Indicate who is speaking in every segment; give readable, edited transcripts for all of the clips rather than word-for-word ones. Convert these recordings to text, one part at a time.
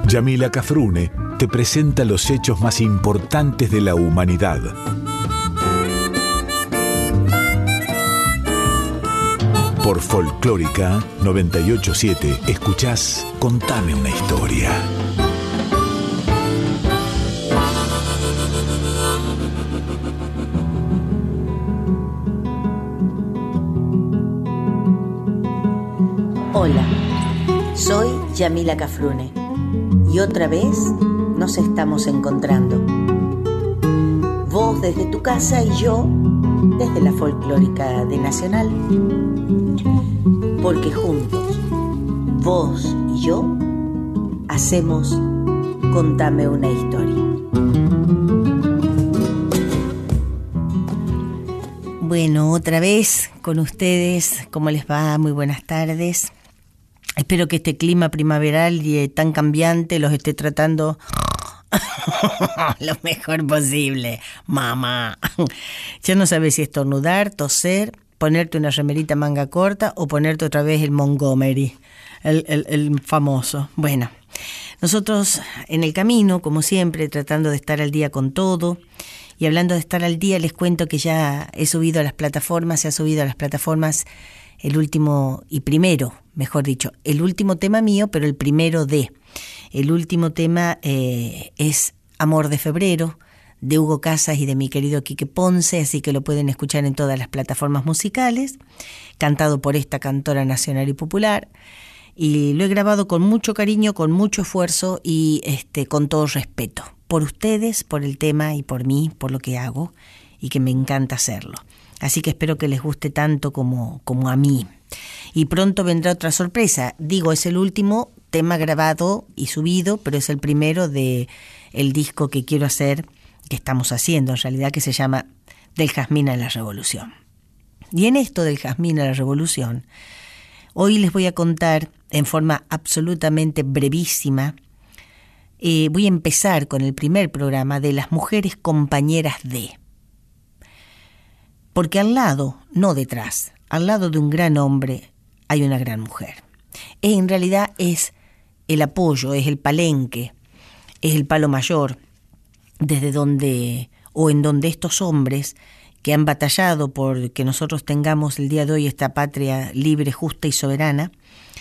Speaker 1: Yamila Cafrune te presenta los hechos más importantes de la humanidad. Por Folclórica 98.7 escuchás Contame una historia.
Speaker 2: Hola, soy Yamila Cafrune y otra vez nos estamos encontrando. Vos desde tu casa y yo desde la Folclórica de Nacional. Porque juntos, vos y yo, hacemos Contame una historia. Bueno, otra vez con ustedes, ¿cómo les va? Muy buenas tardes. Espero que este clima primaveral y tan cambiante los esté tratando lo mejor posible, mamá. Ya no sabes si estornudar, toser, ponerte una remerita manga corta o ponerte otra vez el Montgomery, el famoso. Bueno, nosotros en el camino, como siempre, tratando de estar al día con todo. Y hablando de estar al día, les cuento que ya se ha subido a las plataformas el último y primero, mejor dicho, el último tema mío, pero el primero el último tema es Amor de Febrero, de Hugo Casas y de mi querido Quique Ponce, así que lo pueden escuchar en todas las plataformas musicales, cantado por esta cantora nacional y popular, y lo he grabado con mucho cariño, con mucho esfuerzo y con todo respeto, por ustedes, por el tema y por mí, por lo que hago, y que me encanta hacerlo. Así que espero que les guste tanto como a mí. Y pronto vendrá otra sorpresa. Digo, es el último tema grabado y subido, pero es el primero de el disco que quiero hacer, que estamos haciendo en realidad, que se llama Del Jazmín a la Revolución. Y en esto del Jazmín a la Revolución, hoy les voy a contar en forma absolutamente brevísima. Voy a empezar con el primer programa de las mujeres compañeras de. Porque al lado, no detrás, al lado de un gran hombre hay una gran mujer. En realidad es el apoyo, es el palenque, es el palo mayor, desde donde o en donde estos hombres que han batallado por que nosotros tengamos el día de hoy esta patria libre, justa y soberana,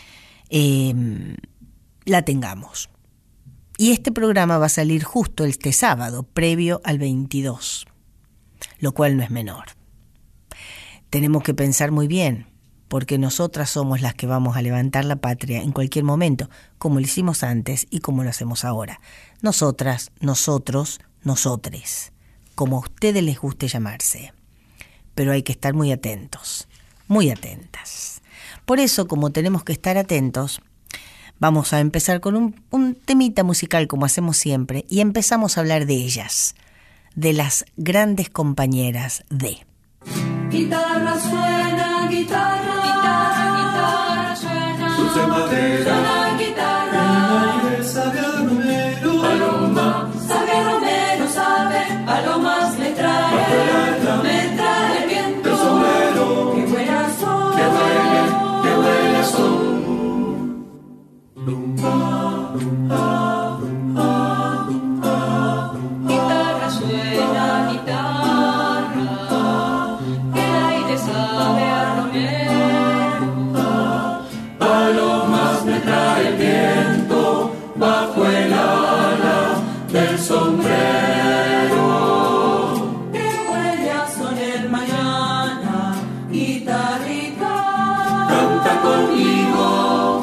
Speaker 2: la tengamos. Y este programa va a salir justo este sábado, previo al 22, lo cual no es menor. Tenemos que pensar muy bien, porque nosotras somos las que vamos a levantar la patria en cualquier momento, como lo hicimos antes y como lo hacemos ahora. Nosotras, nosotros, nosotres, como a ustedes les guste llamarse. Pero hay que estar muy atentos, muy atentas. Por eso, como tenemos que estar atentos, vamos a empezar con un temita musical como hacemos siempre y empezamos a hablar de ellas, de las grandes compañeras de...
Speaker 3: Guitarra suena, guitarra suena, dulce madera, suena guitarra, el aire sabe a romero, paloma, sabe a romero, sabe, palomas me trae el viento, el sombrero, que huele a sol, que huele a sol. Guitarra suena, guitarra, sabe a romero, palomas me trae el viento bajo el ala del sombrero. Que huele a sonar mañana, guitarrita, canta conmigo,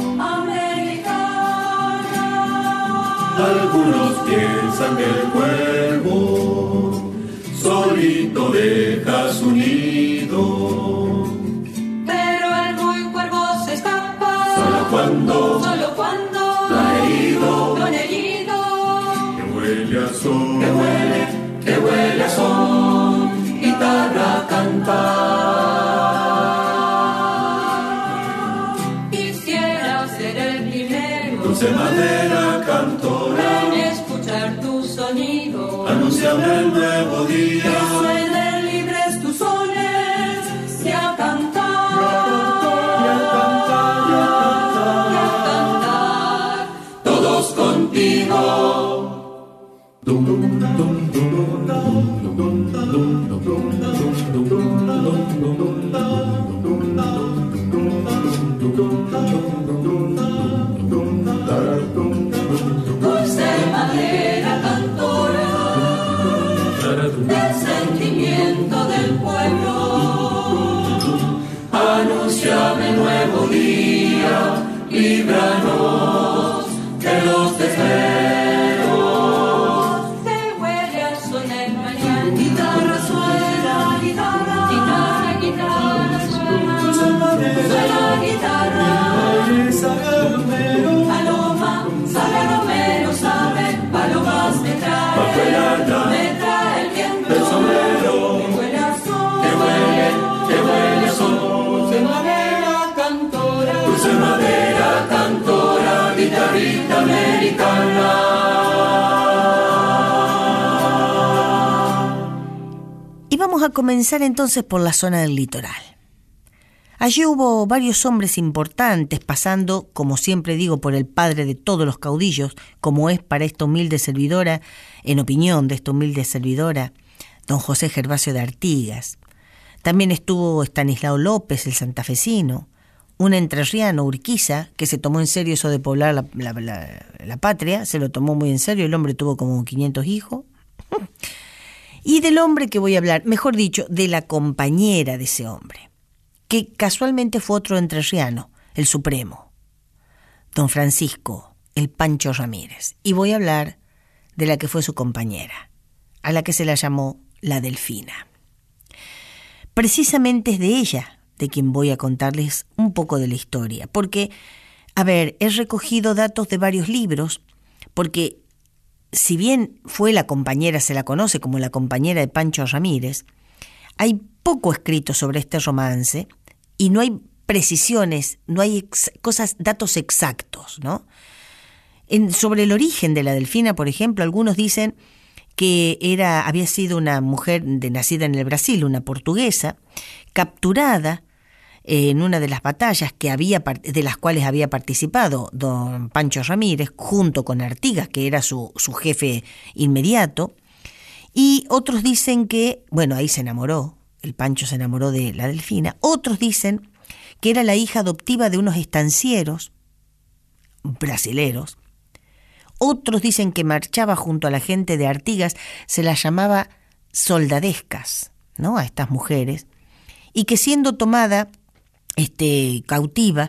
Speaker 3: americana. Algunos piensan que el cuervo solito deja su nido, pero el muy cuervo se escapa solo cuando lo ha herido, que huele a sol, que huele a sol, guitarra cantar. Quisiera ser el primero, dulce madera cantora, en escuchar tu sonido, anunciame el nuevo día, que suenen libres tus sones y a cantar, todos contigo. Dulce madera cantora del sentimiento del pueblo, anunciame nuevo día, líbranos de los desvelos. Te huele a sol el mañana, guitarra suena, guitarra, guitarra, guitarra suena, suena guitarra. Paloma, sabe Romero, sabe, palomas me trae el viento del sombrero, que huele a sol, que huele a sol. Dulce madera cantora, guitarrita americana.
Speaker 2: Y vamos a comenzar entonces por la zona del litoral. Allí hubo varios hombres importantes, pasando, como siempre digo, por el padre de todos los caudillos, como es para esta humilde servidora, en opinión de esta humilde servidora, don José Gervasio de Artigas. También estuvo Estanislao López, el santafesino, un entrerriano, Urquiza, que se tomó en serio eso de poblar la patria, se lo tomó muy en serio, el hombre tuvo como 500 hijos. Y del hombre que voy a hablar, mejor dicho, de la compañera de ese hombre, que casualmente fue otro entrerriano, el Supremo, don Francisco, el Pancho Ramírez. Y voy a hablar de la que fue su compañera, a la que se la llamó la Delfina. Precisamente es de ella de quien voy a contarles un poco de la historia, porque, a ver, he recogido datos de varios libros, porque si bien fue la compañera, se la conoce como la compañera de Pancho Ramírez, hay poco escrito sobre este romance y no hay precisiones, no hay datos exactos, ¿no? Sobre el origen de la Delfina, por ejemplo, algunos dicen que había sido una mujer nacida en el Brasil, una portuguesa, capturada en una de las batallas de las cuales había participado don Pancho Ramírez, junto con Artigas, que era su jefe inmediato, y otros dicen que, bueno, ahí se enamoró, el Pancho se enamoró de la Delfina. Otros dicen que era la hija adoptiva de unos estancieros brasileros. Otros dicen que marchaba junto a la gente de Artigas, se las llamaba soldadescas, ¿no?, a estas mujeres, y que siendo tomada cautiva,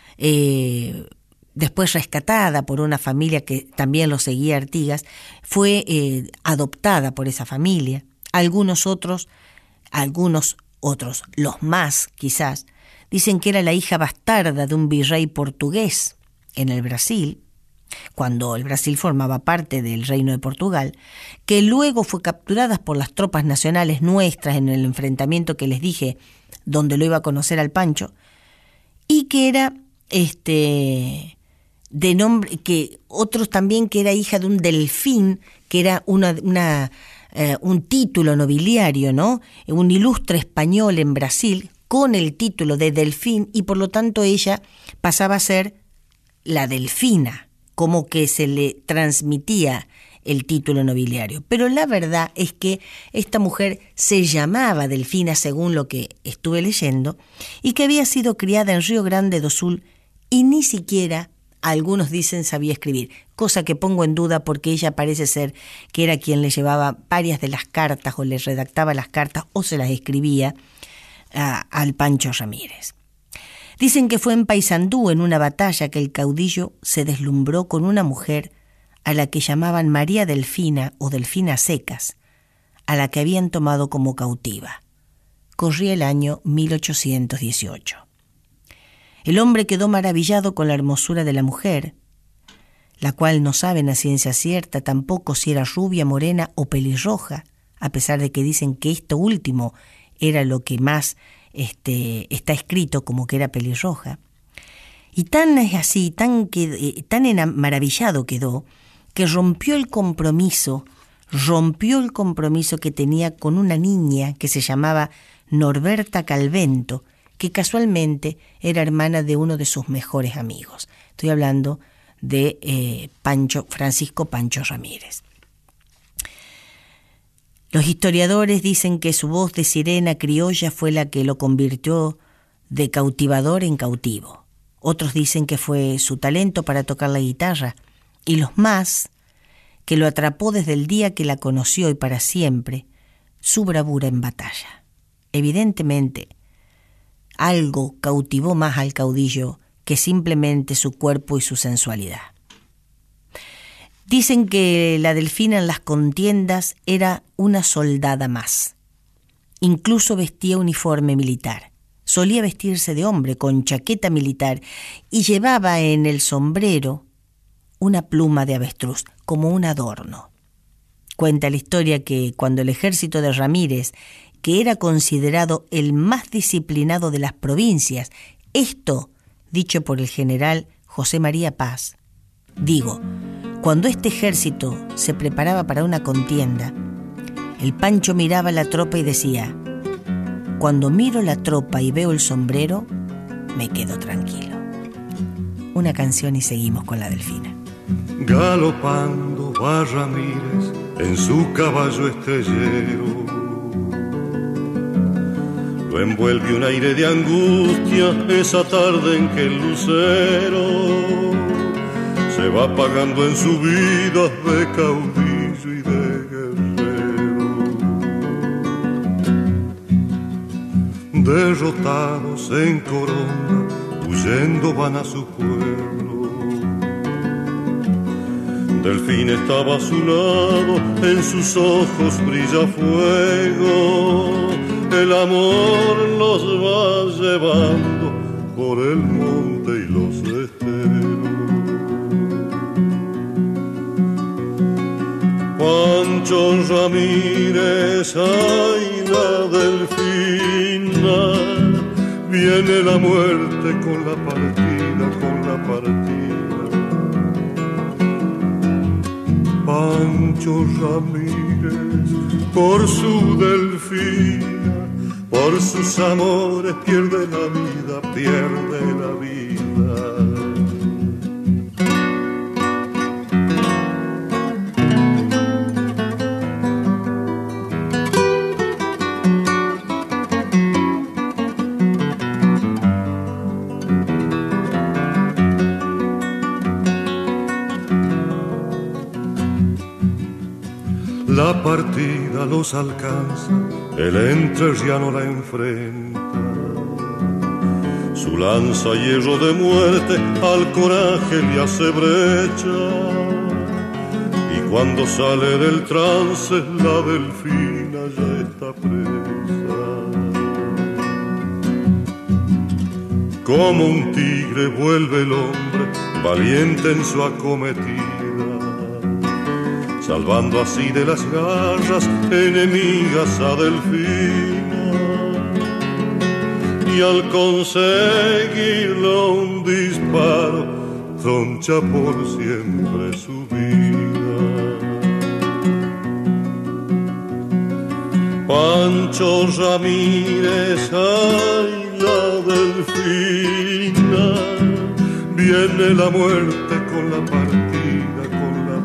Speaker 2: después rescatada por una familia que también lo seguía Artigas, fue adoptada por esa familia. Algunos otros, los más quizás, dicen que era la hija bastarda de un virrey portugués en el Brasil, cuando el Brasil formaba parte del Reino de Portugal, que luego fue capturada por las tropas nacionales nuestras en el enfrentamiento que les dije, donde lo iba a conocer al Pancho, y que era de nombre, que otros también, que era hija de un delfín, que era un título nobiliario, ¿no?, un ilustre español en Brasil con el título de delfín, y por lo tanto ella pasaba a ser la Delfina, como que se le transmitía el título nobiliario. Pero la verdad es que esta mujer se llamaba Delfina, según lo que estuve leyendo, y que había sido criada en Río Grande do Sul y ni siquiera, algunos dicen, sabía escribir, cosa que pongo en duda porque ella parece ser que era quien le llevaba varias de las cartas o le redactaba las cartas o se las escribía al Pancho Ramírez. Dicen que fue en Paysandú, en una batalla, que el caudillo se deslumbró con una mujer a la que llamaban María Delfina o Delfina Secas, a la que habían tomado como cautiva. Corría el año 1818. El hombre quedó maravillado con la hermosura de la mujer, la cual no saben a ciencia cierta tampoco si era rubia, morena o pelirroja, a pesar de que dicen que esto último era lo que más está escrito como que era pelirroja. Y tan es así, tan maravillado quedó, que rompió el compromiso que tenía con una niña que se llamaba Norberta Calvento, que casualmente era hermana de uno de sus mejores amigos. Estoy hablando de Francisco Pancho Ramírez. Los historiadores dicen que su voz de sirena criolla fue la que lo convirtió de cautivador en cautivo. Otros dicen que fue su talento para tocar la guitarra, y los más, que lo atrapó desde el día que la conoció y para siempre, su bravura en batalla. Evidentemente, algo cautivó más al caudillo que simplemente su cuerpo y su sensualidad. Dicen que la Delfina en las contiendas era una soldada más. Incluso vestía uniforme militar. Solía vestirse de hombre con chaqueta militar y llevaba en el sombrero una pluma de avestruz, como un adorno. Cuenta la historia que cuando el ejército de Ramírez, que era considerado el más disciplinado de las provincias, esto dicho por el general José María Paz, cuando este ejército se preparaba para una contienda, el Pancho miraba la tropa y decía: cuando miro la tropa y veo el sombrero, me quedo tranquilo. Una canción y seguimos con la Delfina.
Speaker 4: Galopando va Ramírez en su caballo estrellero, lo envuelve un aire de angustia esa tarde en que el lucero se va apagando en su vida de caudillo y de guerrero. Derrotados en Corona, huyendo van a su pueblo. Delfín estaba a su lado, en sus ojos brilla fuego. El amor los va llevando por el monte y los esteros. Pancho Ramírez, ay la Delfina, viene la muerte con la partida, con la partida. Pancho Ramírez, por su Delfina, por sus amores pierde la vida, pierde la vida. La partida los alcanza, el entrerriano la enfrenta. Su lanza hierro de muerte al coraje le hace brecha. Y cuando sale del trance la Delfina ya está presa. Como un tigre vuelve el hombre, valiente en su acometida, salvando así de las garras enemigas a Delfina. Y al conseguirlo un disparo, troncha por siempre su vida. Pancho Ramírez, ay la Delfina, viene la muerte con la partida, con la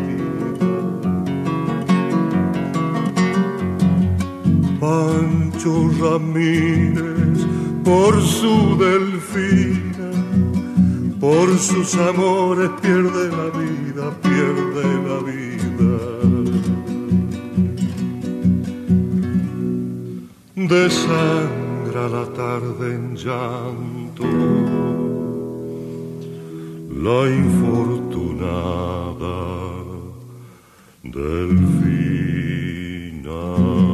Speaker 4: partida. Pancho Ramírez, por su Delfina, por sus amores pierde la vida, pierde la vida. Desangra la tarde en llanto la infortunada Delfina.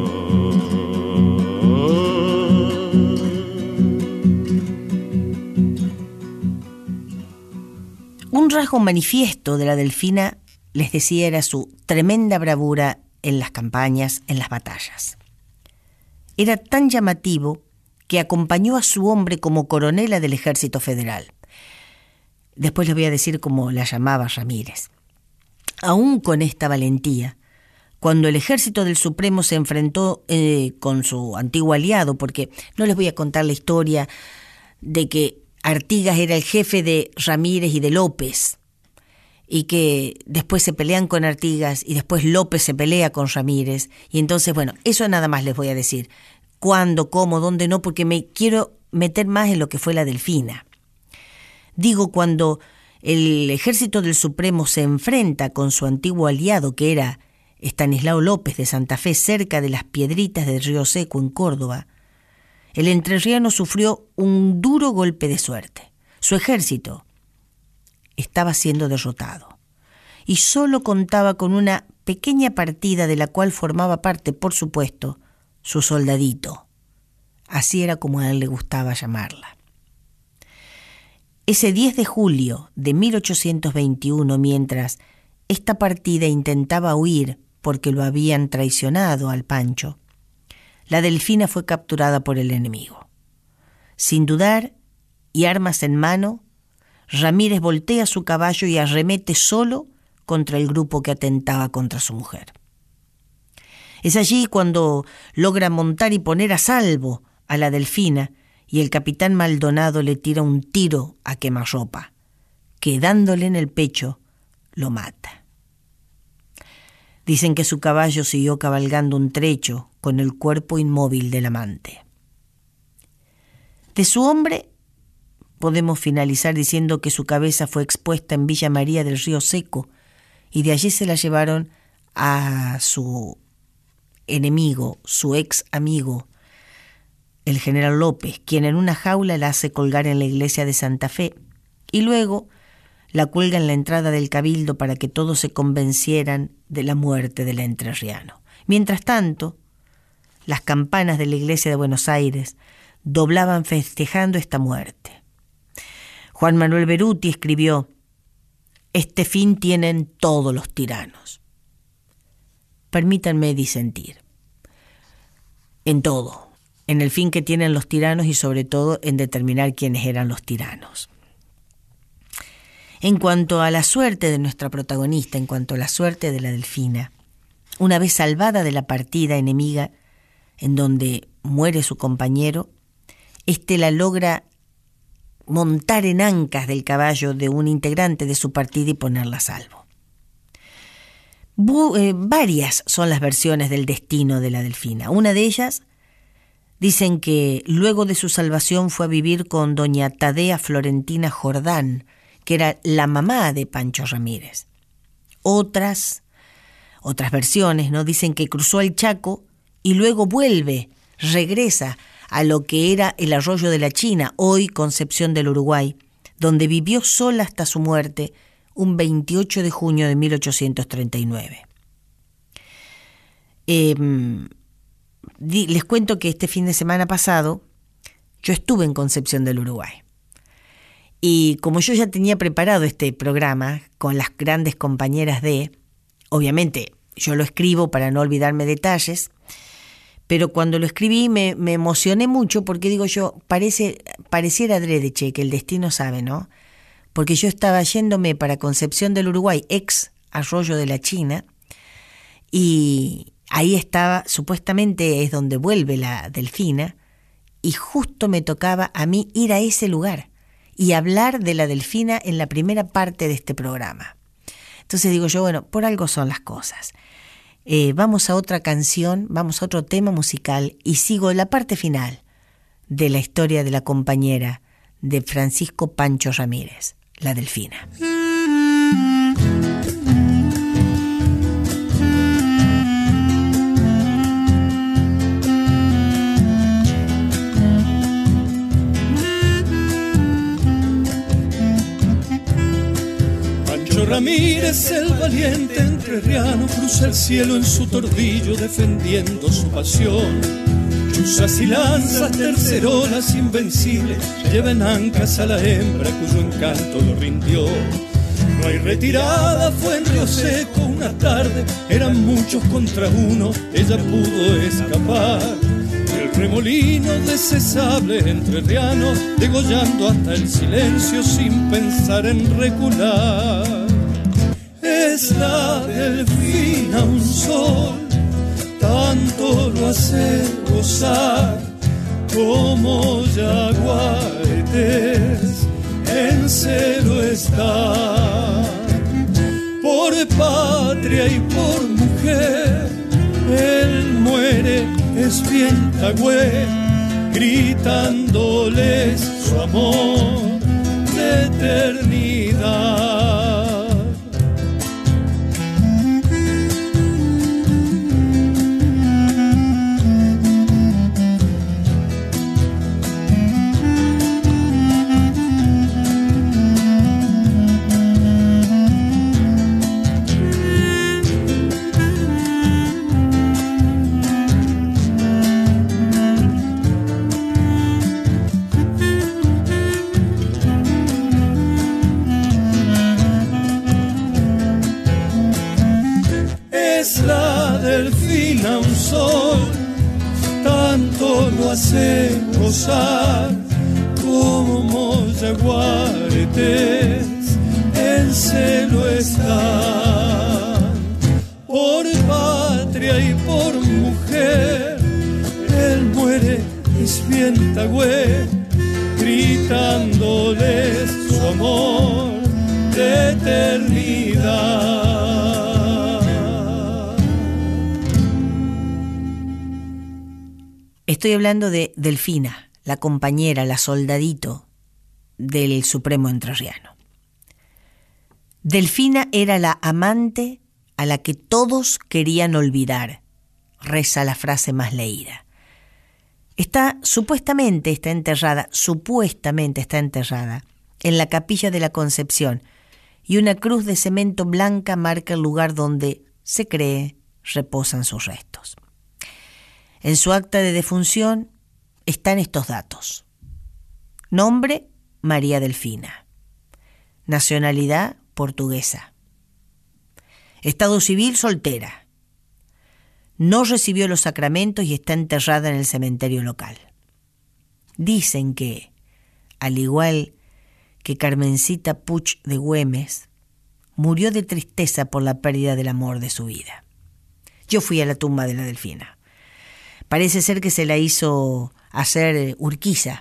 Speaker 2: Un rasgo manifiesto de la Delfina, les decía, era su tremenda bravura en las campañas, en las batallas. Era tan llamativo que acompañó a su hombre como coronela del Ejército Federal. Después les voy a decir cómo la llamaba Ramírez. Aún con esta valentía, cuando el Ejército del Supremo se enfrentó con su antiguo aliado, porque no les voy a contar la historia de que Artigas era el jefe de Ramírez y de López, y que después se pelean con Artigas y después López se pelea con Ramírez. Y entonces, bueno, eso nada más les voy a decir. ¿Cuándo, cómo, dónde no? Porque me quiero meter más en lo que fue la Delfina. Digo, cuando el Ejército del Supremo se enfrenta con su antiguo aliado, que era Estanislao López de Santa Fe, cerca de las Piedritas del Río Seco, en Córdoba, el entrerriano sufrió un duro golpe de suerte. Su ejército estaba siendo derrotado y solo contaba con una pequeña partida de la cual formaba parte, por supuesto, su soldadito. Así era como a él le gustaba llamarla. Ese 10 de julio de 1821, mientras esta partida intentaba huir porque lo habían traicionado al Pancho, la Delfina fue capturada por el enemigo. Sin dudar y armas en mano, Ramírez voltea su caballo y arremete solo contra el grupo que atentaba contra su mujer. Es allí cuando logra montar y poner a salvo a la Delfina, y el capitán Maldonado le tira un tiro a quemarropa, que dándole en el pecho lo mata. Dicen que su caballo siguió cabalgando un trecho con el cuerpo inmóvil del amante. De su hombre podemos finalizar diciendo que su cabeza fue expuesta en Villa María del Río Seco y de allí se la llevaron a su enemigo, su ex amigo, el general López, quien en una jaula la hace colgar en la iglesia de Santa Fe y luego la cuelga en la entrada del Cabildo para que todos se convencieran de la muerte del entrerriano. Mientras tanto, las campanas de la iglesia de Buenos Aires doblaban festejando esta muerte. Juan Manuel Beruti escribió: «Este fin tienen todos los tiranos». Permítanme disentir. En todo, en el fin que tienen los tiranos y sobre todo en determinar quiénes eran los tiranos. En cuanto a la suerte de nuestra protagonista, en cuanto a la suerte de la Delfina, una vez salvada de la partida enemiga en donde muere su compañero, la logra montar en ancas del caballo de un integrante de su partida y ponerla a salvo. Varias son las versiones del destino de la Delfina. Una de ellas dicen que luego de su salvación fue a vivir con doña Tadea Florentina Jordán, que era la mamá de Pancho Ramírez. Otras versiones, ¿no?, dicen que cruzó el Chaco y luego regresa a lo que era el Arroyo de la China, hoy Concepción del Uruguay, donde vivió sola hasta su muerte un 28 de junio de 1839. Les cuento que este fin de semana pasado yo estuve en Concepción del Uruguay. Y como yo ya tenía preparado este programa con las grandes compañeras obviamente yo lo escribo para no olvidarme detalles, pero cuando lo escribí me emocioné mucho porque digo yo, pareciera adrede, que el destino sabe, ¿no? Porque yo estaba yéndome para Concepción del Uruguay, ex Arroyo de la China, y ahí estaba, supuestamente es donde vuelve la Delfina, y justo me tocaba a mí ir a ese lugar y hablar de la Delfina en la primera parte de este programa. Entonces digo yo, bueno, por algo son las cosas. Vamos a otra canción, vamos a otro tema musical y sigo la parte final de la historia de la compañera de Francisco Pancho Ramírez, la Delfina.
Speaker 5: Ramírez, el valiente entrerriano, cruza el cielo en su tordillo defendiendo su pasión. Chuzas y lanzas, tercerolas invencibles, llevan ancas a la hembra cuyo encanto lo rindió. No hay retirada, fue en Río Seco una tarde, eran muchos contra uno, ella pudo escapar. El remolino de ese sable entrerriano, degollando hasta el silencio sin pensar en recular. Es la Delfina un sol, tanto lo hace gozar, como yaguaretes en celo está. patria y por mujer, él muere espientagüe, gritándoles su amor de eternidad. Es la delfina un sol, tanto lo hace gozar como yaguaretes en celo están. Por patria y por mujer, él muere espientagüe, gritándoles su amor de eternidad.
Speaker 2: Estoy hablando de Delfina, la compañera, la soldadito del Supremo Entrerriano. Delfina era la amante a la que todos querían olvidar, reza la frase más leída. Supuestamente está enterrada en la capilla de la Concepción, y una cruz de cemento blanca marca el lugar donde, se cree, reposan sus restos. En su acta de defunción están estos datos: nombre, María Delfina; nacionalidad, portuguesa; estado civil, soltera; no recibió los sacramentos y está enterrada en el cementerio local. Dicen que, al igual que Carmencita Puch de Güemes, murió de tristeza por la pérdida del amor de su vida. Yo fui a la tumba de la Delfina. Parece ser que se la hizo hacer Urquiza.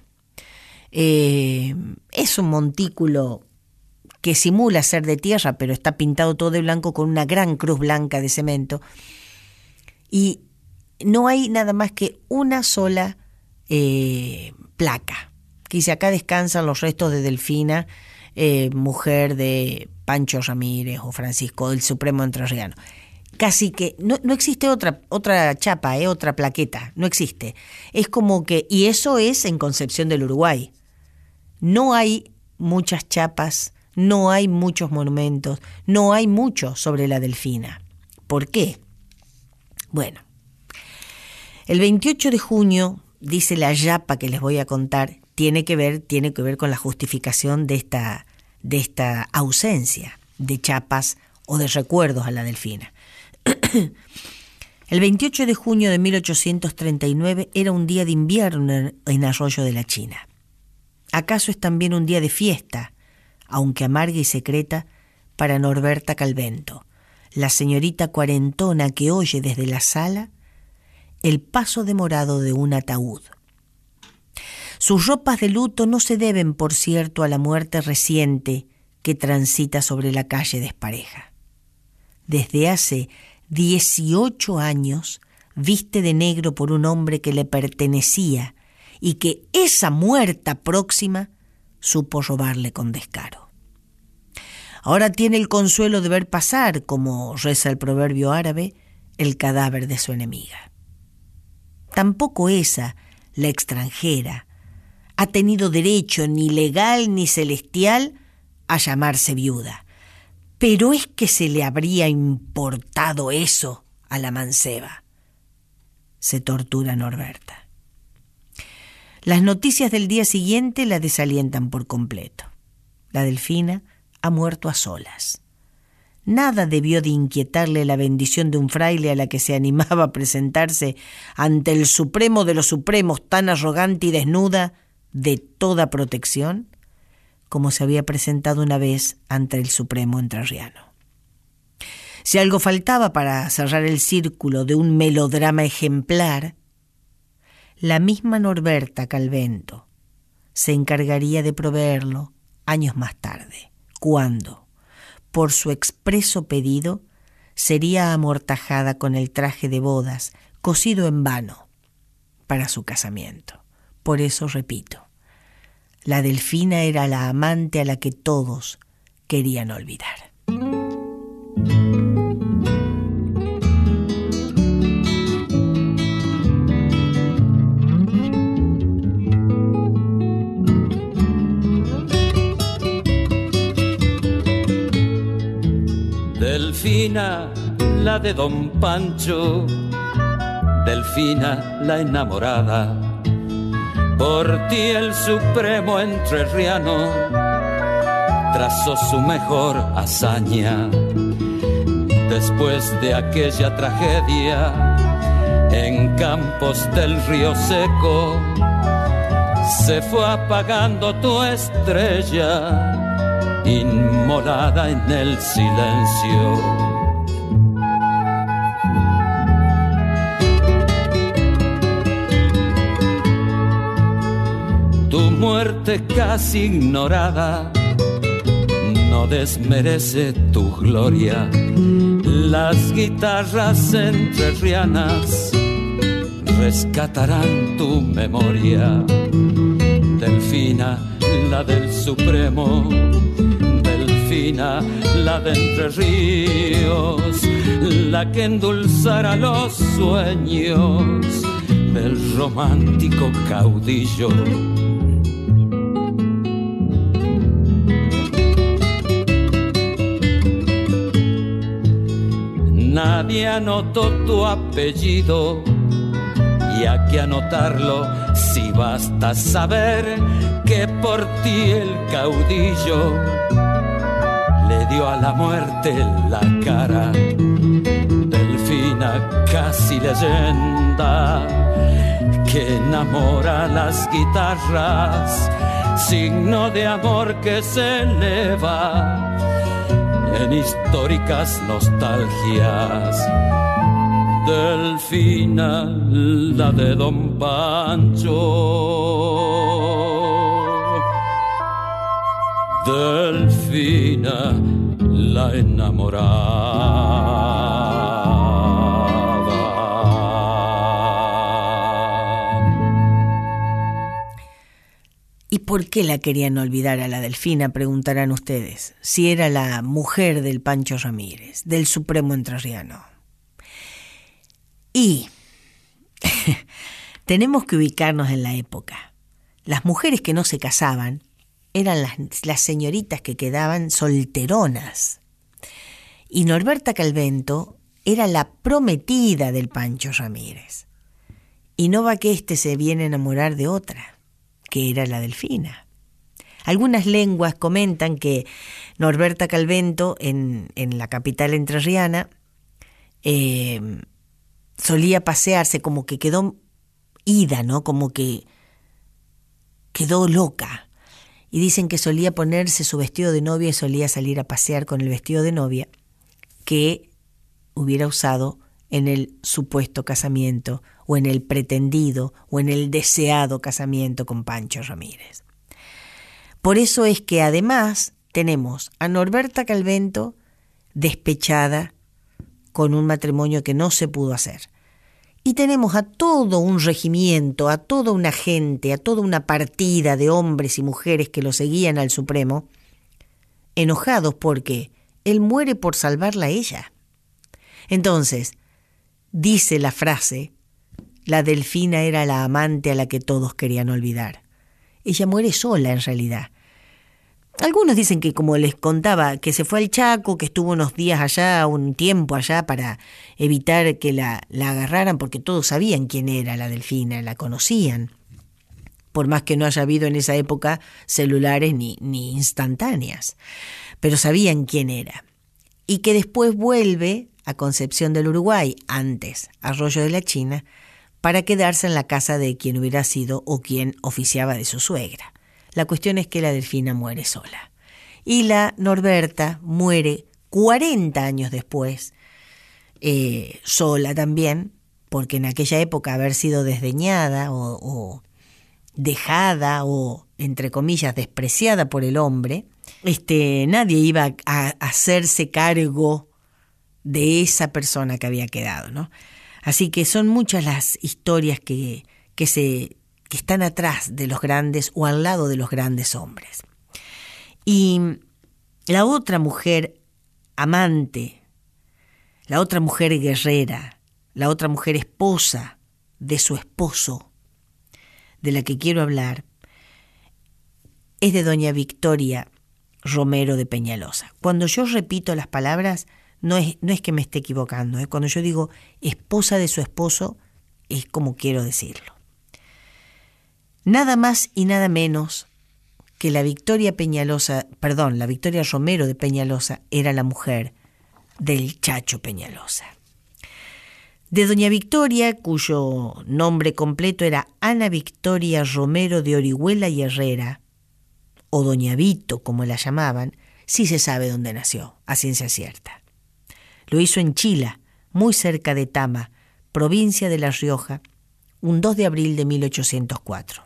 Speaker 2: Es un montículo que simula ser de tierra, pero está pintado todo de blanco con una gran cruz blanca de cemento. Y no hay nada más que una sola placa, que dice: acá descansan los restos de Delfina, mujer de Pancho Ramírez o Francisco del Supremo Entrerriano. Casi que no existe otra chapa, otra plaqueta, no existe. Es como que, y eso es en Concepción del Uruguay. No hay muchas chapas, no hay muchos monumentos, no hay mucho sobre la Delfina. ¿Por qué? Bueno, el 28 de junio, dice la yapa que les voy a contar, tiene que ver con la justificación de esta ausencia de chapas o de recuerdos a la Delfina. El 28 de junio de 1839 era un día de invierno en Arroyo de la China. ¿Acaso es también un día de fiesta, aunque amarga y secreta, para Norberta Calvento, la señorita cuarentona que oye desde la sala el paso demorado de un ataúd? Sus ropas de luto no se deben, por cierto, a la muerte reciente que transita sobre la calle despareja. Desde hace 18 años viste de negro por un hombre que le pertenecía y que esa muerta próxima supo robarle con descaro. Ahora tiene el consuelo de ver pasar, como reza el proverbio árabe, el cadáver de su enemiga. Tampoco esa, la extranjera, ha tenido derecho ni legal ni celestial a llamarse viuda. Pero es que se le habría importado eso a la manceba. Se tortura Norberta. Las noticias del día siguiente la desalientan por completo. La Delfina ha muerto a solas. Nada debió de inquietarle la bendición de un fraile a la que se animaba a presentarse ante el Supremo de los Supremos, tan arrogante y desnuda de toda protección, como se había presentado una vez ante el Supremo Entrerriano. Si algo faltaba para cerrar el círculo de un melodrama ejemplar, la misma Norberta Calvento se encargaría de proveerlo años más tarde, cuando, por su expreso pedido, sería amortajada con el traje de bodas, cosido en vano, para su casamiento. Por eso repito, la Delfina era la amante a la que todos querían olvidar.
Speaker 6: Delfina, la de Don Pancho, Delfina, la enamorada, por ti el supremo entrerriano trazó su mejor hazaña. Después de aquella tragedia, en campos del río seco, se fue apagando tu estrella, inmolada en el silencio. Tu muerte casi ignorada no desmerece tu gloria. Las guitarras entrerrianas rescatarán tu memoria. Delfina, la del Supremo, Delfina, la de Entre Ríos, la que endulzara los sueños del romántico caudillo. Nadie anotó tu apellido, y hay que anotarlo si basta saber que por ti el caudillo le dio a la muerte la cara. Delfina, casi leyenda, que enamora las guitarras, signo de amor que se eleva en históricas nostalgias. Delfina, la de Don Pancho, Delfina, la enamorada.
Speaker 2: ¿Y por qué la querían olvidar a la Delfina?, preguntarán ustedes, si era la mujer del Pancho Ramírez, del Supremo Entrerriano. Y tenemos que ubicarnos en la época. Las mujeres que no se casaban eran las señoritas que quedaban solteronas. Y Norberta Calvento era la prometida del Pancho Ramírez. Y no va que éste se viene a enamorar de otra, que era la Delfina. Algunas lenguas comentan que Norberta Calvento en la capital entrerriana solía pasearse, como que quedó ida, ¿no? Como que quedó loca. Y dicen que solía ponerse su vestido de novia y solía salir a pasear con el vestido de novia que hubiera usado en el supuesto casamiento, o en el pretendido, o en el deseado casamiento con Pancho Ramírez. Por eso es que además tenemos a Norberta Calvento despechada con un matrimonio que no se pudo hacer. Y tenemos a todo un regimiento, a toda una gente, a toda una partida de hombres y mujeres que lo seguían al Supremo, enojados porque él muere por salvarla a ella. Entonces, dice la frase, la Delfina era la amante a la que todos querían olvidar. Ella muere sola en realidad. Algunos dicen que, como les contaba, que se fue al Chaco, que estuvo unos días allá, un tiempo allá para evitar que la agarraran, porque todos sabían quién era la Delfina, la conocían, por más que no haya habido en esa época celulares ni instantáneas, pero sabían quién era. Y que después vuelve a Concepción del Uruguay, antes Arroyo de la China, para quedarse en la casa de quien hubiera sido o quien oficiaba de su suegra. La cuestión es que la Delfina muere sola. Y la Norberta muere 40 años después, sola también, porque en aquella época haber sido desdeñada o dejada o, entre comillas, despreciada por el hombre, nadie iba a hacerse cargo de esa persona que había quedado, ¿no? Así que son muchas las historias que están atrás de los grandes o al lado de los grandes hombres. Y la otra mujer amante, la otra mujer guerrera, la otra mujer esposa de su esposo, de la que quiero hablar, es de doña Victoria Romero de Peñalosa. Cuando yo repito las palabras, no es que me esté equivocando, cuando yo digo esposa de su esposo, es como quiero decirlo. Nada más y nada menos que la Victoria Romero de Peñalosa era la mujer del Chacho Peñalosa. De doña Victoria, cuyo nombre completo era Ana Victoria Romero de Orihuela y Herrera, o doña Vito, como la llamaban, sí se sabe dónde nació, a ciencia cierta. Lo hizo en Chila, muy cerca de Tama, provincia de La Rioja, un 2 de abril de 1804.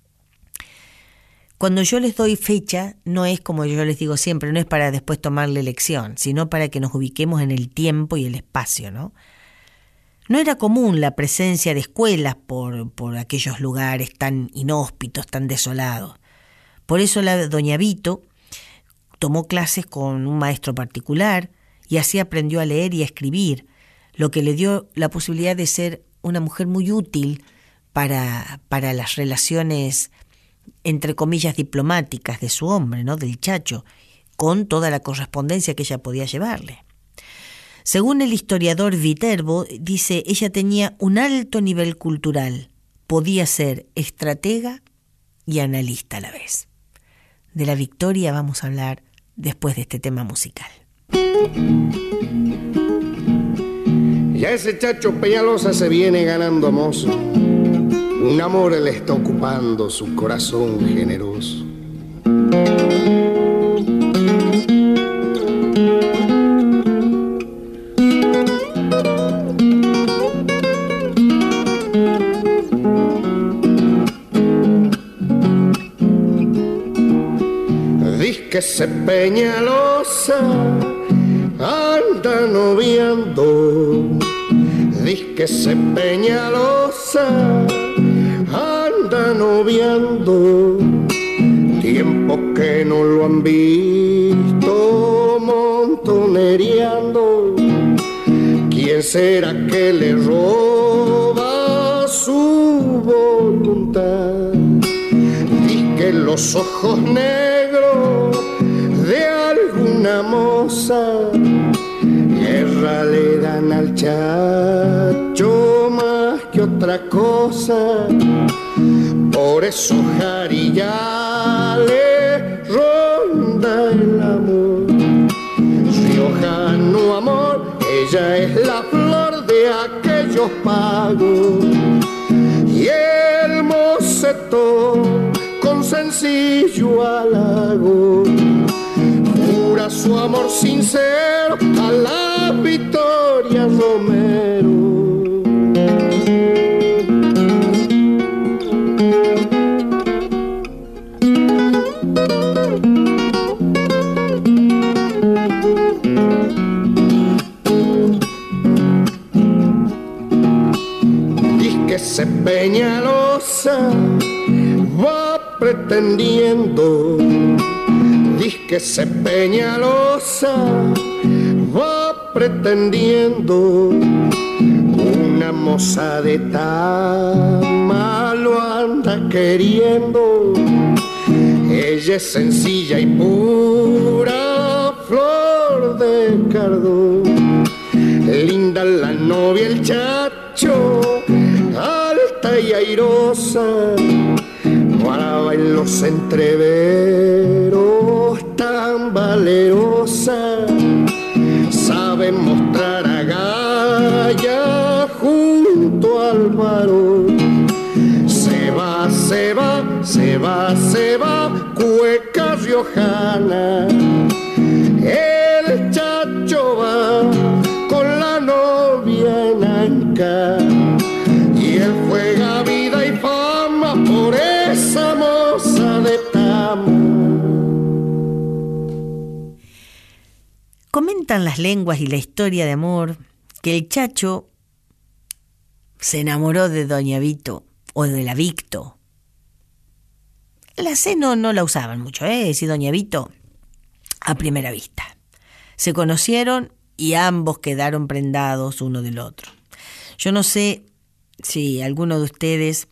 Speaker 2: Cuando yo les doy fecha, no es como yo les digo siempre, no es para después tomarle lección, sino para que nos ubiquemos en el tiempo y el espacio, ¿no? No era común la presencia de escuelas por aquellos lugares tan inhóspitos, tan desolados. Por eso la doña Vito tomó clases con un maestro particular y así aprendió a leer y a escribir, lo que le dio la posibilidad de ser una mujer muy útil para las relaciones, entre comillas, diplomáticas de su hombre, ¿no? Del Chacho, con toda la correspondencia que ella podía llevarle. Según el historiador Viterbo, dice, ella tenía un alto nivel cultural, podía ser estratega y analista a la vez. De la Victoria vamos a hablar después de este tema musical.
Speaker 7: Ya ese Chacho Peñalosa se viene ganando mozo. Un amor le está ocupando su corazón generoso. Que ese Peñalosa anda noviando, dice que ese Peñalosa anda noviando, tiempo que no lo han visto montonereando. ¿Quién será que le roba su voluntad? Dice que los ojos negros de alguna moza guerra le dan al Chacho más que otra cosa. Por eso Jarilla le ronda el amor. Riojano amor, ella es la flor de aquellos pagos. Y el moceto con sencillo halago jura su amor sincero a la Victoria Romero. Dice que ese Peñalosa va pretendiendo, dice que ese Peñalosa va pretendiendo, una moza de Tama lo anda queriendo. Ella es sencilla y pura flor de cardo, linda la novia el Chacho, alta y airosa, brava en los entreveros, tan valerosa, sabe mostrar agallas junto al varón. Se va, se va, se va, se va, cueca riojana. El Chacho va con la novia en anca, y él juega vida y fama. esa moza de Tama.
Speaker 2: Comentan las lenguas y la historia de amor que el Chacho se enamoró de doña Vito o de la Victo. La C no la usaban mucho, sí, doña Vito, a primera vista. Se conocieron y ambos quedaron prendados uno del otro. Yo no sé si alguno de ustedes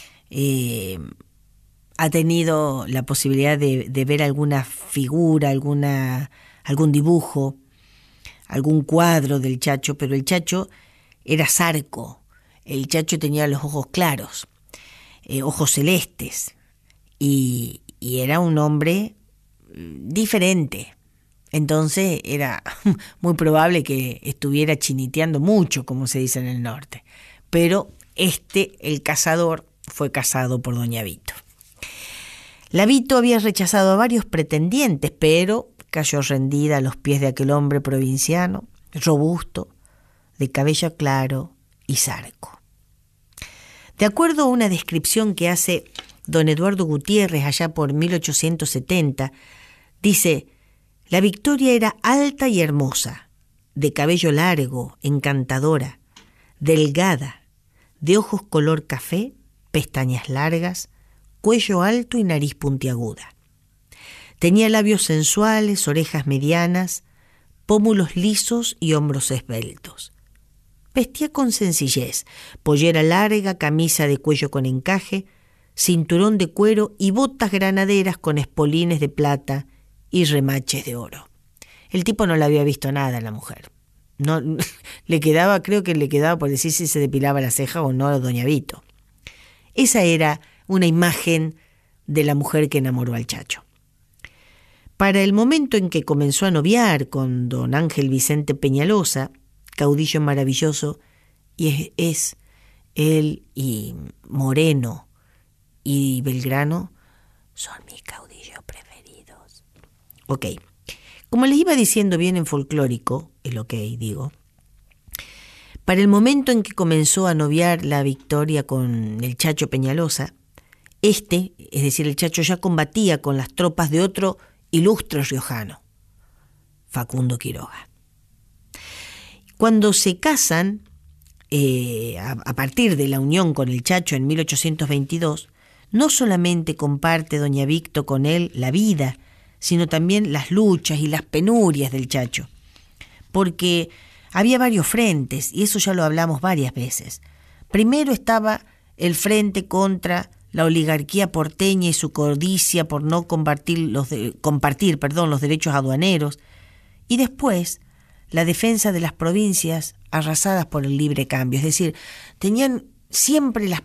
Speaker 2: ha tenido la posibilidad de ver alguna figura, algún dibujo, algún cuadro del Chacho, pero el Chacho era zarco. El Chacho tenía los ojos claros, ojos celestes, y era un hombre diferente. Entonces era muy probable que estuviera chiniteando mucho, como se dice en el norte. Pero el cazador, fue casado por doña Vito. La Vito había rechazado a varios pretendientes, pero cayó rendida a los pies de aquel hombre provinciano, robusto, de cabello claro y zarco. De acuerdo a una descripción que hace don Eduardo Gutiérrez allá por 1870, dice: la Victoria era alta y hermosa, de cabello largo, encantadora, delgada, de ojos color café, pestañas largas, cuello alto y nariz puntiaguda. Tenía labios sensuales, orejas medianas, pómulos lisos y hombros esbeltos. Vestía con sencillez, pollera larga, camisa de cuello con encaje, cinturón de cuero y botas granaderas con espolines de plata y remaches de oro. El tipo no le había visto nada a la mujer. No, creo que le quedaba por decir si se depilaba la ceja o no a doña Vito. Esa era una imagen de la mujer que enamoró al Chacho. Para el momento en que comenzó a noviar con don Ángel Vicente Peñalosa, caudillo maravilloso, y es él y Moreno y Belgrano son mis caudillos preferidos. Ok, como les iba diciendo bien en folclórico, para el momento en que comenzó a noviar la Victoria con el Chacho Peñalosa, es decir, el Chacho ya combatía con las tropas de otro ilustre riojano, Facundo Quiroga. Cuando se casan, a partir de la unión con el Chacho en 1822, no solamente comparte doña Victo con él la vida, sino también las luchas y las penurias del Chacho, porque había varios frentes, y eso ya lo hablamos varias veces. Primero estaba el frente contra la oligarquía porteña y su codicia por no compartir los derechos aduaneros, y después la defensa de las provincias arrasadas por el libre cambio. Es decir, tenían siempre las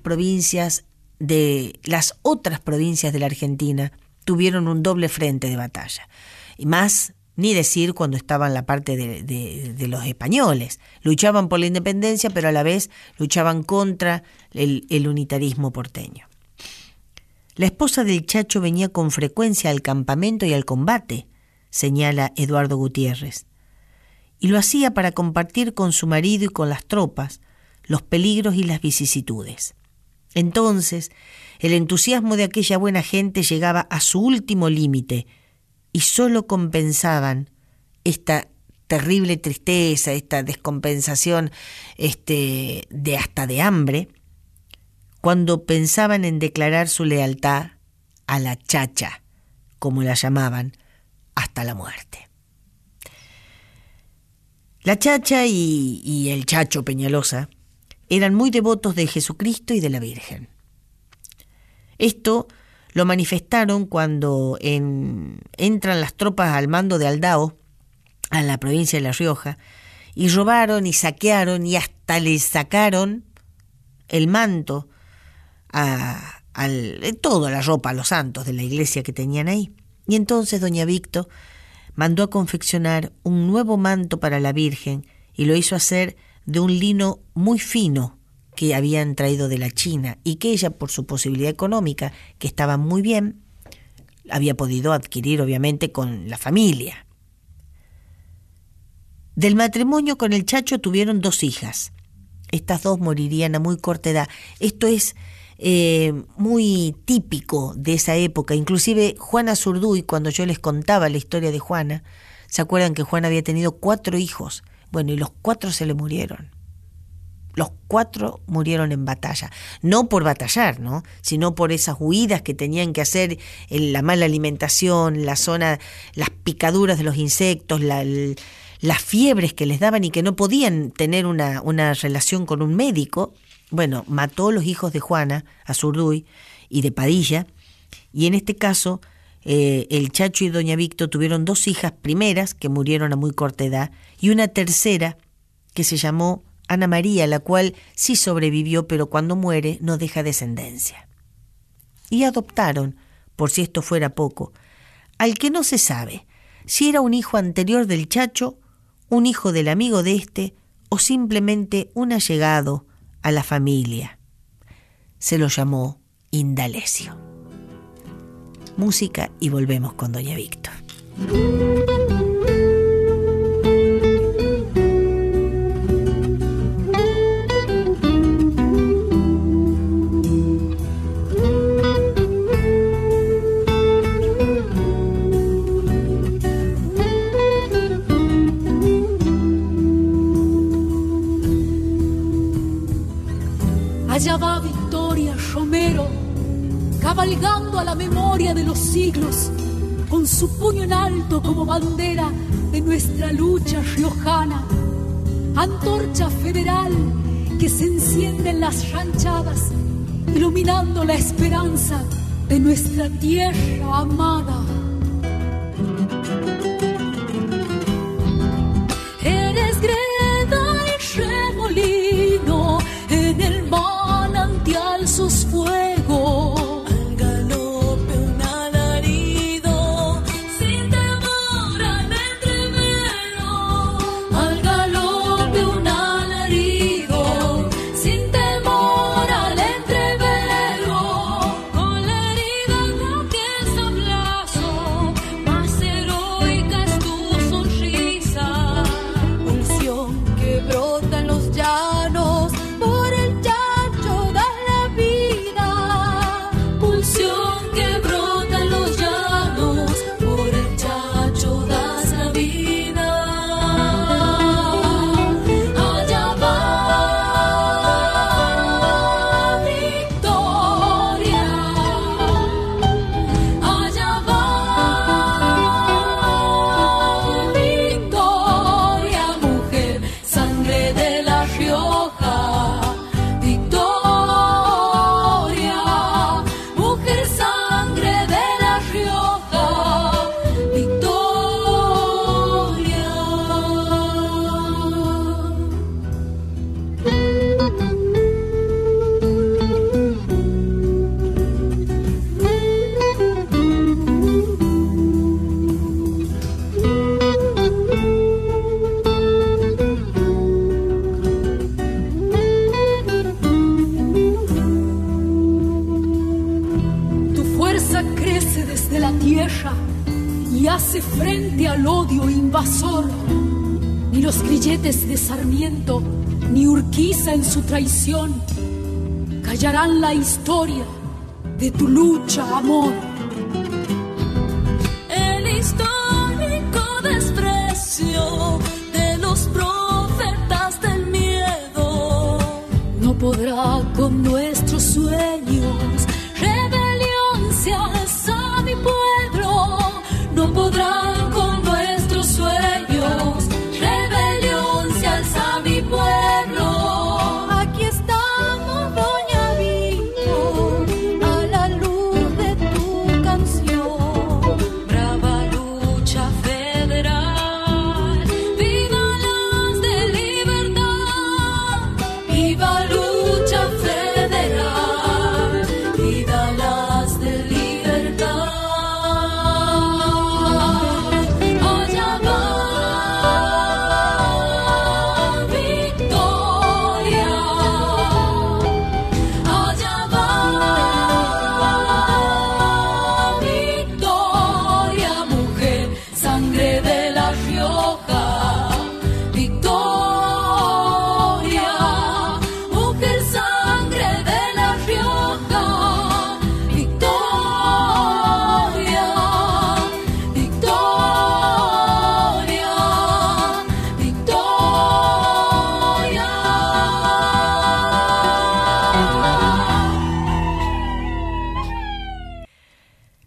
Speaker 2: otras provincias de la Argentina tuvieron un doble frente de batalla. Y más, ni decir cuando estaban la parte de los españoles. Luchaban por la independencia, pero a la vez luchaban contra el unitarismo porteño. La esposa del Chacho venía con frecuencia al campamento y al combate, señala Eduardo Gutiérrez, y lo hacía para compartir con su marido y con las tropas los peligros y las vicisitudes. Entonces, el entusiasmo de aquella buena gente llegaba a su último límite y solo compensaban esta terrible tristeza, esta descompensación de hambre, cuando pensaban en declarar su lealtad a la Chacha, como la llamaban, hasta la muerte. La Chacha y el Chacho Peñalosa eran muy devotos de Jesucristo y de la Virgen. Esto lo manifestaron cuando entran las tropas al mando de Aldao a la provincia de La Rioja y robaron y saquearon y hasta le sacaron el manto toda la ropa a los santos de la iglesia que tenían ahí. Y entonces doña Victo mandó a confeccionar un nuevo manto para la Virgen y lo hizo hacer de un lino muy fino que habían traído de la China y que ella, por su posibilidad económica, que estaba muy bien, había podido adquirir obviamente con la familia. Del matrimonio con el Chacho tuvieron 2 hijas. Estas 2 morirían a muy corta edad. Esto es muy típico de esa época. Inclusive Juana Zurduy, cuando yo les contaba la historia de Juana, ¿Se acuerdan que Juana había tenido 4 hijos? Bueno, y los 4 se le murieron. Los 4 murieron en batalla. No por batallar, ¿no? Sino por esas huidas que tenían que hacer, la mala alimentación, la zona, las picaduras de los insectos, las fiebres que les daban y que no podían tener una relación con un médico. Bueno, mató a los hijos de Juana, Azurduy y de Padilla, y en este caso el Chacho y doña Victo tuvieron 2 hijas primeras que murieron a muy corta edad y una tercera que se llamó Ana María, la cual sí sobrevivió, pero cuando muere no deja descendencia. Y adoptaron, por si esto fuera poco, al que no se sabe si era un hijo anterior del Chacho, un hijo del amigo de este o simplemente un allegado a la familia. Se lo llamó Indalecio. Música y volvemos con doña Victor.
Speaker 8: Allá va Victoria Romero, cabalgando a la memoria de los siglos, con su puño en alto como bandera de nuestra lucha riojana. Antorcha federal que se enciende en las ranchadas, iluminando la esperanza de nuestra tierra amada. Eres greda y remolino en el manantial sus fuegos.
Speaker 3: Al galope un alarido, sin temor al entrevero.
Speaker 8: Al galope un alarido, sin temor al entrevero.
Speaker 3: Con la herida no piensa plazo, más heroica es tu sonrisa.
Speaker 8: Pulsión que brota en los llanos, por el Chacho da la vida.
Speaker 3: Pulsión que brota en los llanos, por el Chacho das la vida. Allá va Victoria, allá va Victoria, mujer, sangre de La Rioja. Victoria, mujer, sangre de La Rioja. Victoria.
Speaker 8: Tu fuerza crece desde la tierra y hace frente al odio invasor. Ni los grilletes de Sarmiento, ni Urquiza en su traición callarán la historia de tu lucha, amor.
Speaker 3: El histórico desprecio de los profetas del miedo
Speaker 8: No podrá con nuestros sueños, rebelión se alza mi pueblo.
Speaker 3: no podrán con nuestros sueños, rebelión se alza mi pueblo.
Speaker 8: Aquí estamos, doña Victor, a la luz de tu canción.
Speaker 3: Brava lucha federal, viva las de libertad, viva lucha federal, viva las de libertad.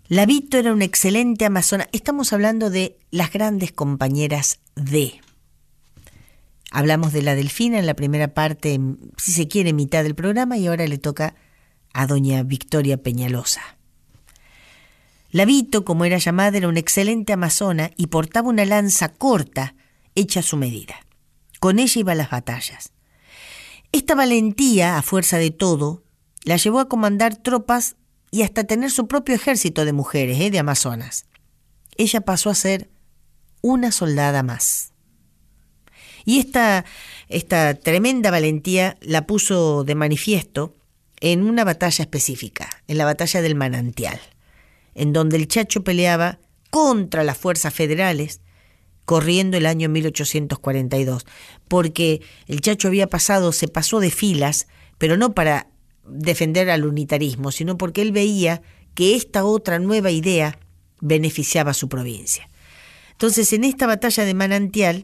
Speaker 2: La Vito era una excelente amazona. Estamos hablando de las grandes compañeras de. Hablamos de la Delfina en la primera parte, si se quiere, mitad del programa, y ahora le toca a doña Victoria Peñalosa. La Vito, como era llamada, era una excelente amazona y portaba una lanza corta hecha a su medida. Con ella iba a las batallas. Esta valentía, a fuerza de todo, la llevó a comandar tropas y hasta tener su propio ejército de mujeres, de amazonas. Ella pasó a ser una soldada más. Y esta tremenda valentía la puso de manifiesto en una batalla específica, en la batalla del Manantial, en donde el Chacho peleaba contra las fuerzas federales, corriendo el año 1842, porque el Chacho se pasó de filas, pero no para defender al unitarismo, sino porque él veía que esta otra nueva idea beneficiaba a su provincia. Entonces, en esta batalla de Manantial,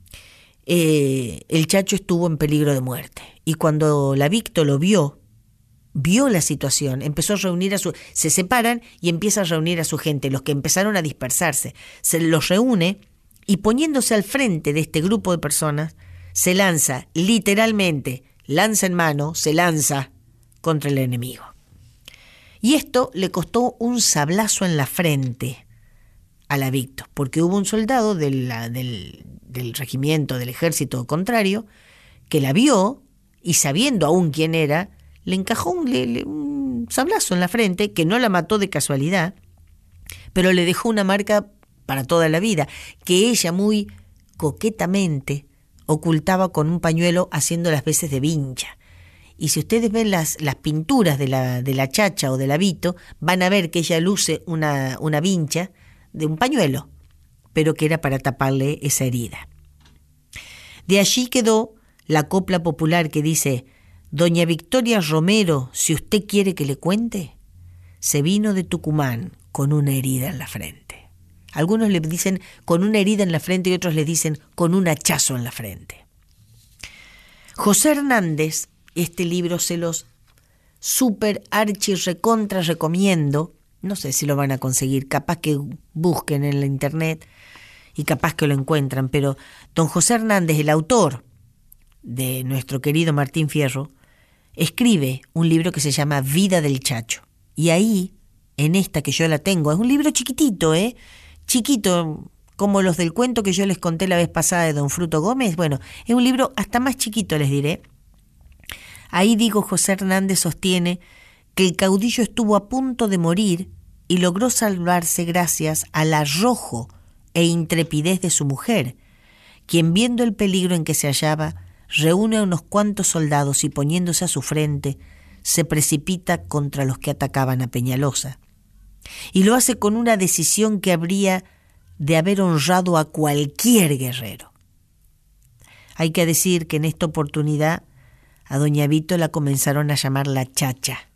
Speaker 2: el Chacho estuvo en peligro de muerte. Y cuando la Victo lo vio la situación, empezó a reunir se separan y empieza a reunir a su gente, los que empezaron a dispersarse. Se los reúne y, poniéndose al frente de este grupo de personas, se lanza, literalmente, lanza en mano, se lanza contra el enemigo. Y esto le costó un sablazo en la frente a la Victo, porque hubo un soldado del regimiento, del ejército contrario, que la vio y, sabiendo aún quién era, le encajó un sablazo en la frente, que no la mató de casualidad, pero le dejó una marca para toda la vida, que ella muy coquetamente ocultaba con un pañuelo, haciendo las veces de vincha. Y si ustedes ven las pinturas de la Chacha o de la Vito, van a ver que ella luce una vincha de un pañuelo, pero que era para taparle esa herida. De allí quedó la copla popular que dice: Doña Victoria Romero, si usted quiere que le cuente, se vino de Tucumán con una herida en la frente. Algunos le dicen con una herida en la frente y otros le dicen con un hachazo en la frente. José Hernández, este libro se los super archi recontra recomiendo. No sé si lo van a conseguir, capaz que busquen en la internet y capaz que lo encuentran, pero don José Hernández, el autor de nuestro querido Martín Fierro, escribe un libro que se llama Vida del Chacho. Y ahí, en esta que yo la tengo, es un libro chiquitito, chiquito, como los del cuento que yo les conté la vez pasada de don Fruto Gómez. Bueno, es un libro hasta más chiquito, les diré. Ahí, digo, José Hernández sostiene que el caudillo estuvo a punto de morir y logró salvarse gracias al arrojo e intrepidez de su mujer, quien, viendo el peligro en que se hallaba, reúne a unos cuantos soldados y, poniéndose a su frente, se precipita contra los que atacaban a Peñalosa. Y lo hace con una decisión que habría de haber honrado a cualquier guerrero. Hay que decir que en esta oportunidad a doña Vito la comenzaron a llamar la Chacha.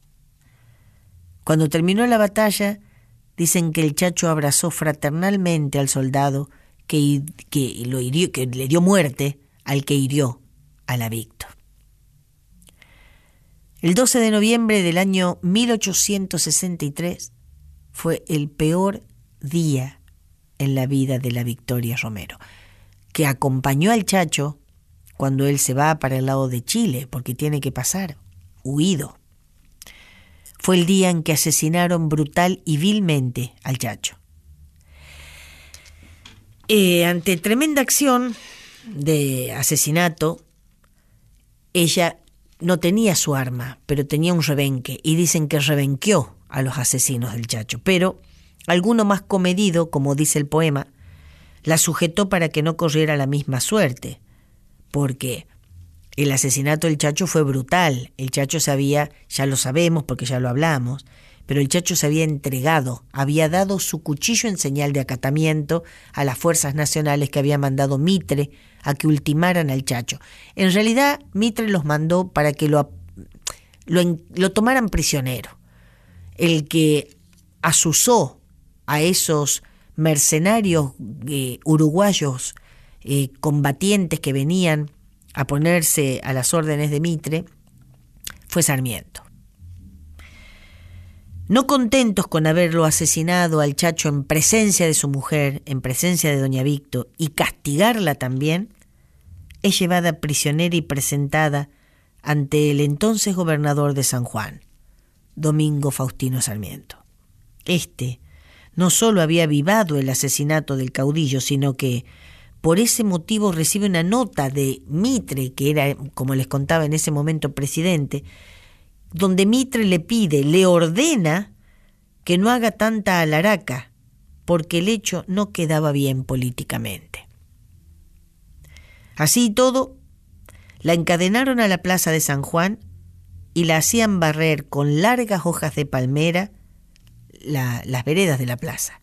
Speaker 2: Cuando terminó la batalla, dicen que el Chacho abrazó fraternalmente al soldado que lo hirió, que le dio muerte al que hirió a la Victo. El 12 de noviembre del año 1863 fue el peor día en la vida de la Victoria Romero, que acompañó al Chacho cuando él se va para el lado de Chile, porque tiene que pasar, huido. Fue el día en que asesinaron brutal y vilmente al Chacho. Ante tremenda acción de asesinato, ella no tenía su arma, pero tenía un rebenque, y dicen que rebenqueó a los asesinos del Chacho, pero alguno más comedido, como dice el poema, la sujetó para que no corriera la misma suerte, porque el asesinato del Chacho fue brutal. El Chacho ya lo sabemos porque ya lo hablamos, pero el Chacho se había entregado, había dado su cuchillo en señal de acatamiento a las fuerzas nacionales que había mandado Mitre a que ultimaran al Chacho. En realidad, Mitre los mandó para que lo tomaran prisionero. El que asusó a esos mercenarios uruguayos combatientes que venían a ponerse a las órdenes de Mitre fue Sarmiento. No contentos con haberlo asesinado al Chacho en presencia de su mujer, en presencia de doña Victo, y castigarla también, es llevada prisionera y presentada ante el entonces gobernador de San Juan, Domingo Faustino Sarmiento. Este no solo había avivado el asesinato del caudillo, sino que por ese motivo recibe una nota de Mitre, que era, como les contaba en ese momento, presidente, donde Mitre le pide, le ordena que no haga tanta alaraca, porque el hecho no quedaba bien políticamente. Así y todo, la encadenaron a la plaza de San Juan y la hacían barrer con largas hojas de palmera las veredas de la plaza.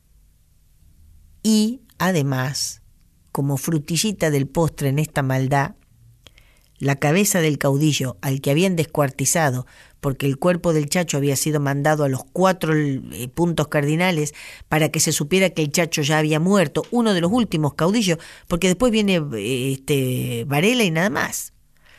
Speaker 2: Y, además, como frutillita del postre en esta maldad, la cabeza del caudillo al que habían descuartizado, porque el cuerpo del Chacho había sido mandado a los 4 puntos cardinales para que se supiera que el Chacho ya había muerto, uno de los últimos caudillos, porque después viene Varela y nada más.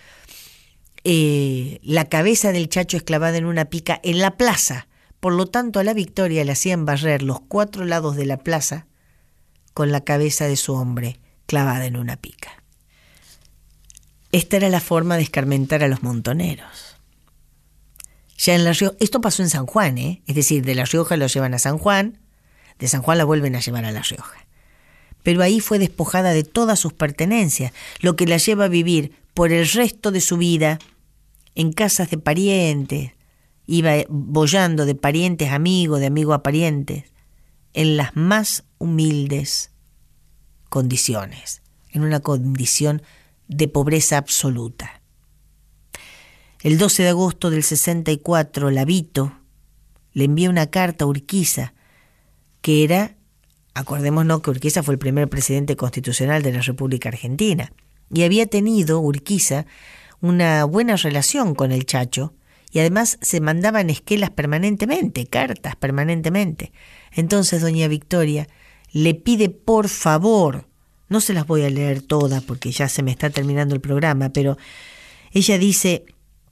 Speaker 2: La cabeza del Chacho es clavada en una pica en la plaza, por lo tanto a la Victoria le hacían barrer los 4 lados de la plaza con la cabeza de su hombre clavada en una pica. Esta era la forma de escarmentar a los montoneros. Ya en La Rioja, esto pasó en San Juan, es decir, de La Rioja lo llevan a San Juan, de San Juan la vuelven a llevar a La Rioja. Pero ahí fue despojada de todas sus pertenencias, lo que la lleva a vivir por el resto de su vida en casas de parientes, iba boyando de parientes a amigos, de amigo a parientes, en las más humildes condiciones, en una condición de pobreza absoluta. El 12 de agosto del 64, Lavito le envía una carta a Urquiza, que era, acordémonos que Urquiza fue el primer presidente constitucional de la República Argentina, y había tenido Urquiza una buena relación con el Chacho, y además se mandaban esquelas permanentemente, cartas permanentemente. Entonces doña Victoria le pide por favor, no se las voy a leer todas porque ya se me está terminando el programa, pero ella dice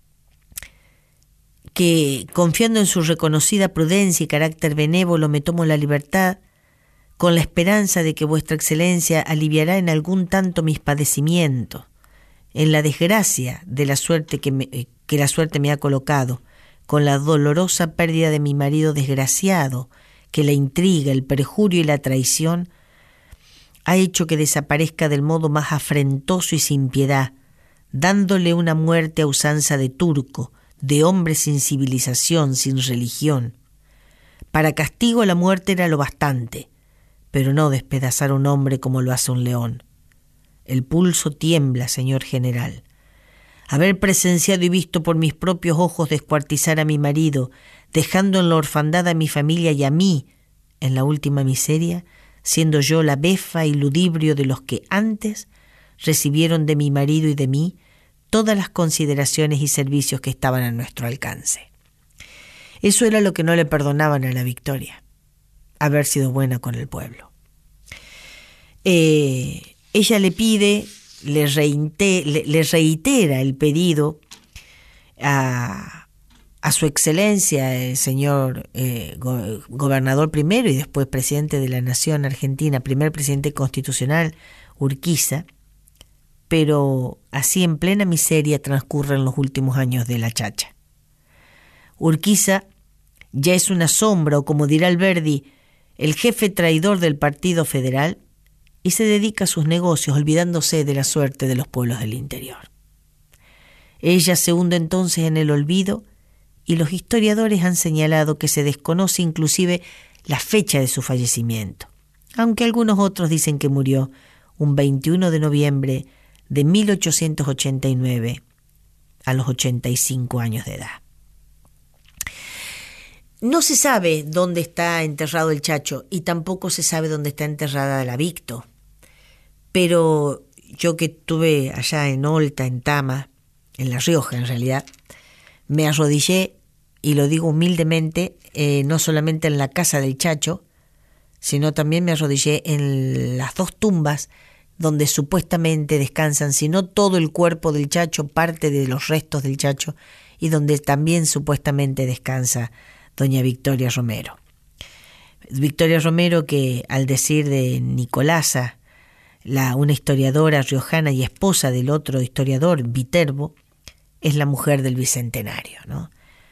Speaker 2: que confiando en su reconocida prudencia y carácter benévolo me tomo la libertad con la esperanza de que vuestra excelencia aliviará en algún tanto mis padecimientos, en la desgracia de la suerte que la suerte me ha colocado, con la dolorosa pérdida de mi marido desgraciado, que la intriga, el perjurio y la traición ha hecho que desaparezca del modo más afrentoso y sin piedad, dándole una muerte a usanza de turco, de hombre sin civilización, sin religión. Para castigo la muerte era lo bastante, pero no despedazar a un hombre como lo hace un león. El pulso tiembla, señor general. Haber presenciado y visto por mis propios ojos descuartizar a mi marido, dejando en la orfandad a mi familia y a mí en la última miseria, siendo yo la befa y ludibrio de los que antes recibieron de mi marido y de mí todas las consideraciones y servicios que estaban a nuestro alcance. Eso era lo que no le perdonaban a la Victoria, haber sido buena con el pueblo. Ella le pide, le reitera el pedido a su excelencia, el señor gobernador primero y después presidente de la Nación Argentina, primer presidente constitucional, Urquiza, pero así en plena miseria transcurren los últimos años de la Chacha. Urquiza ya es una sombra, o como dirá Alberdi, el jefe traidor del Partido Federal, y se dedica a sus negocios olvidándose de la suerte de los pueblos del interior. Ella se hunde entonces en el olvido y los historiadores han señalado que se desconoce inclusive la fecha de su fallecimiento, aunque algunos otros dicen que murió un 21 de noviembre de 1889 a los 85 años de edad. No se sabe dónde está enterrado el Chacho y tampoco se sabe dónde está enterrada la Victo, pero yo que estuve allá en Olta, en Tama, en La Rioja en realidad, me arrodillé, y lo digo humildemente, no solamente en la casa del Chacho, sino también me arrodillé en las 2 tumbas donde supuestamente descansan, si no todo el cuerpo del Chacho, parte de los restos del Chacho, y donde también supuestamente descansa doña Victoria Romero. Victoria Romero, que al decir de Nicolasa, una historiadora riojana y esposa del otro historiador, Viterbo, es la mujer del Bicentenario, ¿no?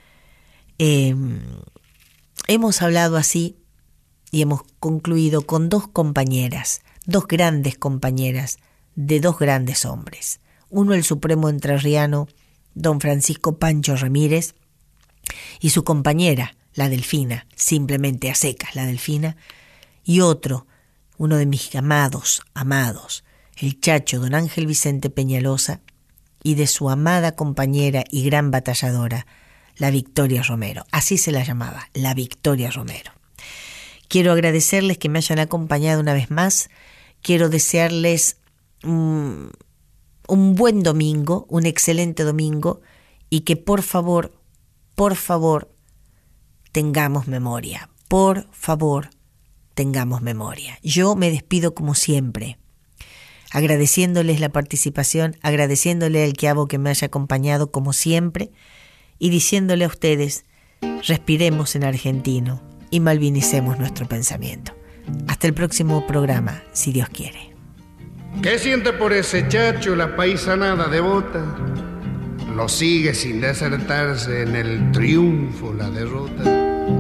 Speaker 2: Hemos hablado así y hemos concluido con dos compañeras, dos grandes compañeras de dos grandes hombres. Uno, el supremo entrerriano, don Francisco Pancho Ramírez, y su compañera, la Delfina, simplemente a secas, la Delfina, y otro, uno de mis amados, el Chacho, don Ángel Vicente Peñalosa, y de su amada compañera y gran batalladora, la Victoria Romero. Así se la llamaba, la Victoria Romero. Quiero agradecerles que me hayan acompañado una vez más. Quiero desearles un buen domingo, un excelente domingo, y que por favor, tengamos memoria. Por favor, tengamos memoria. Yo me despido como siempre, agradeciéndoles la participación, agradeciéndole al Quiabo que me haya acompañado como siempre, y diciéndole a ustedes, respiremos en argentino y malvinicemos nuestro pensamiento. Hasta el próximo programa, si Dios quiere.
Speaker 7: ¿Qué siente por ese Chacho la paisanada devota? Lo sigue sin desertarse en el triunfo, la derrota.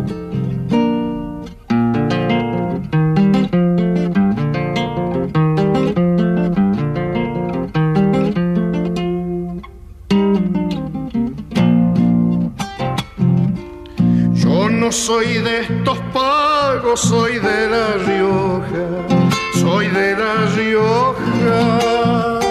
Speaker 7: No soy de estos pagos, soy de La Rioja, soy de La Rioja.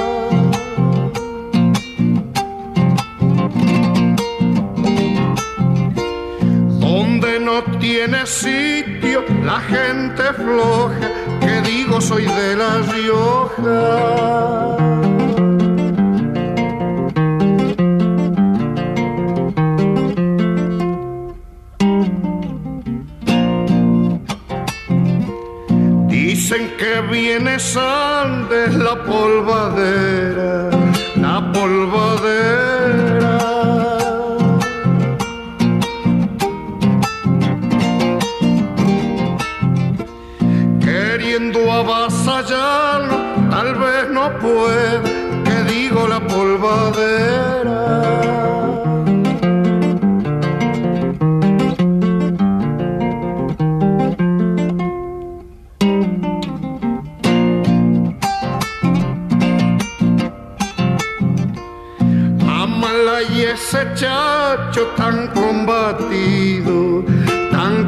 Speaker 7: Donde no tiene sitio la gente floja, que digo soy de La Rioja. Dicen que viene Sandes la polvadera, la polvadera. Queriendo avasallarlo, tal vez no puede, que digo la polvadera. Y ese Chacho tan combatido, tan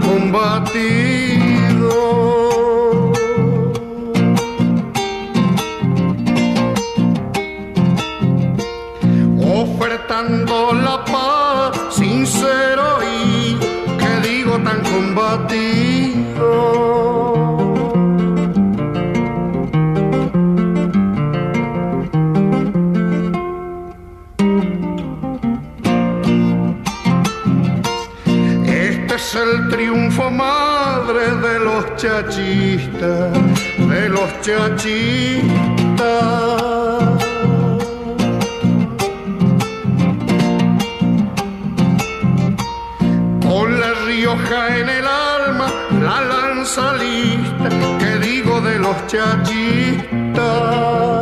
Speaker 7: combatido. Ofertando la paz sincero y, que digo, tan combatido. Es el triunfo madre de los chachistas, de los chachistas. Con La Rioja en el alma, la lanza lista, que digo de los chachistas.